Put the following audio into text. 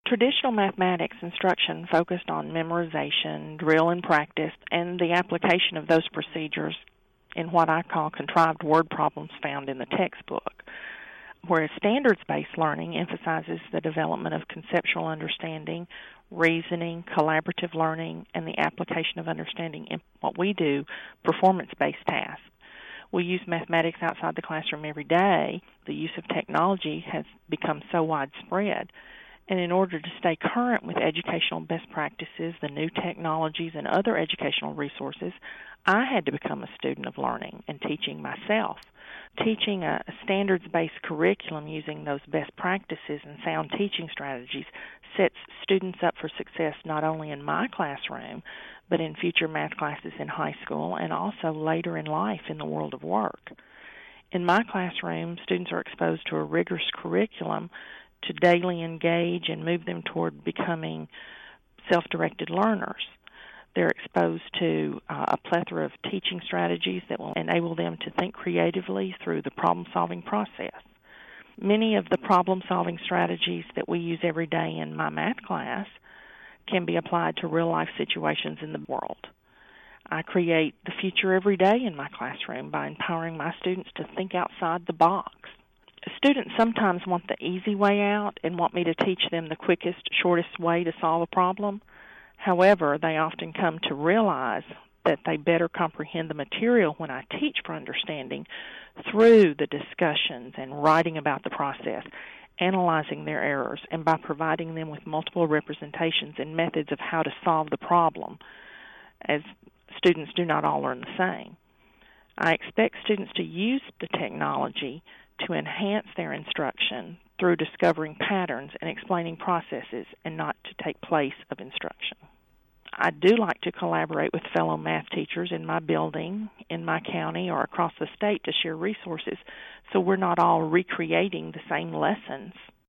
Traditional mathematics instruction focused on memorization, drill and practice, and the application of those procedures in what I call contrived word problems found in the textbook, whereas standards-based learning emphasizes the development of conceptual understanding, reasoning, collaborative learning, and the application of understanding in what we do, performance-based tasks. We use mathematics outside the classroom every day. The use of technology has become so widespread. And in order to stay current with educational best practices, the new technologies, and other educational resources, I had to become a student of learning and teaching myself. Teaching a standards-based curriculum using those best practices and sound teaching strategies sets students up for success not only in my classroom, but in future math classes in high school and also later in life in the world of work. In my classroom, students are exposed to a rigorous curriculum to daily engage and move them toward becoming self-directed learners. They're exposed to a plethora of teaching strategies that will enable them to think creatively through the problem-solving process. Many of the problem-solving strategies that we use every day in my math class can be applied to real-life situations in the world. I create the future every day in my classroom by empowering my students to think outside the box. Students sometimes want the easy way out and want me to teach them the quickest, shortest way to solve a problem. However, they often come to realize that they better comprehend the material when I teach for understanding through the discussions and writing about the process, analyzing their errors, and by providing them with multiple representations and methods of how to solve the problem, as students do not all learn the same. I expect students to use the technology to enhance their instruction through discovering patterns and explaining processes and not to take place of instruction. I do like to collaborate with fellow math teachers in my building, in my county, or across the state to share resources so we're not all recreating the same lessons